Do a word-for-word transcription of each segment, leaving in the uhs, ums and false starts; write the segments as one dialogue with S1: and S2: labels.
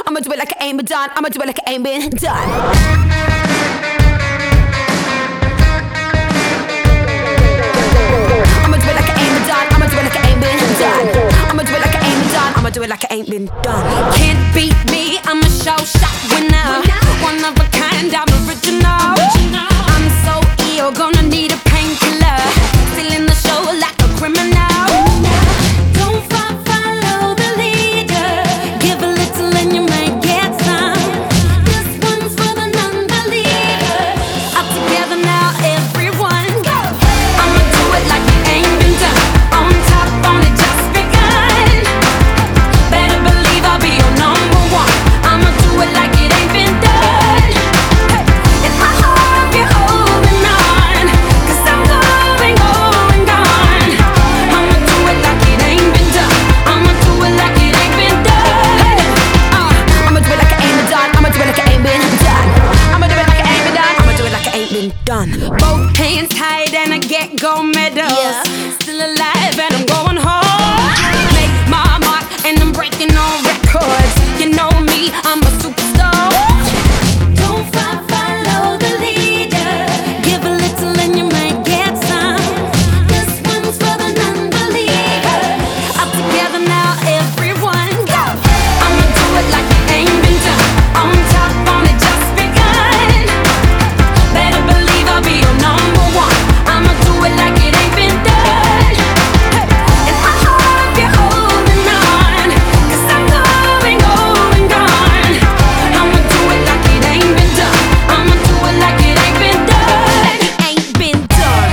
S1: I'ma do it like it ain't been done. I'ma do it like it ain't been done. I'ma do it like it ain't been done. I'ma do it like it ain't been done. I'ma do it like it ain't been done. I'ma do it like it ain't been done.
S2: Can't beat me, I'm a show shot winner. One of a kind, I'm original. I'm so ill, gonna need a painkiller. Stealing the show like a criminal. Don't fo- follow the leader. Give a little and you might get some. This one's for the non-believer. Up together now, everyone go. I'ma do it like it ain't been done. On top, only just begun. Better believe I'll be your number one. I'ma do it like it ain't been done. Hey. And I hope you're holding on, 'cause I'm going, going, gone. I'ma do it like it ain't been done. I'ma do it like it ain't been done. Uh,
S1: I'ma do it like it ain't been done. I'ma do it like it ain't been done. I'ma do it like it ain't been done. I'ma do it like it ain't been done.
S2: Both hands tied and I get gold medals.
S1: Yeah.
S2: Still alive and I'm going home. Make my mark and I'm breaking all records. You know me, I'm a superstar. Don't fo- follow the leader. Give a little and you might get some. This one's for the non-believer. Up together now, everyone go. I'ma do it like it ain't been done. On top, only just begun. Better believe I'll be your number one. I'ma do it like it ain't been done. And I hope you're holding on, 'cause I'm going, going, gone. I'ma do it like it ain't been done. I'ma do it like it ain't been done. Ain't been done.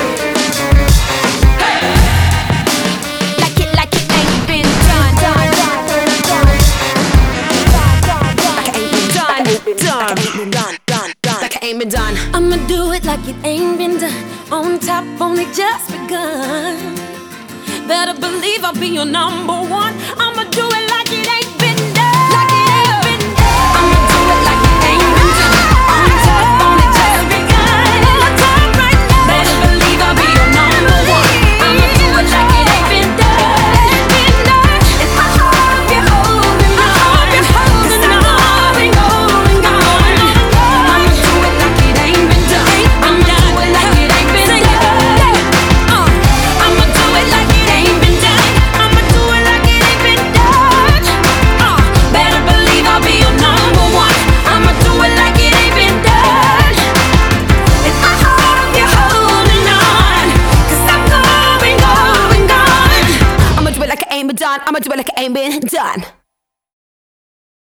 S2: Like it, like it ain't been done. Done, done, done,
S1: Like it ain't been done. Done. Like it ain't been done. Done. Done. Like it ain't been done.
S2: I'ma do it like it ain't been done. On top, only just begun. Better believe I'll be your number one. I'ma do it like it ain't been done. Like it ain't been done. I'ma do it like it ain't been done. On top, only just begun. On top right now. Better believe I'll be your number one. I'ma do it like it ain't been done. Been done. And I hope you're holding on. 'Cause I'm going, going, gone. I'ma do it like it ain't been done. I'ma do it like it ain't been done. Uh, I'ma do it like it ain't been done. I'ma do it like it ain't been done. Uh, better believe I'll be your number one. I'ma do it like it ain't been done. And I hope you're holding on, 'cause I'm going, going, gone.
S1: I'ma do it like it ain't been done. I'ma do it like it ain't been done.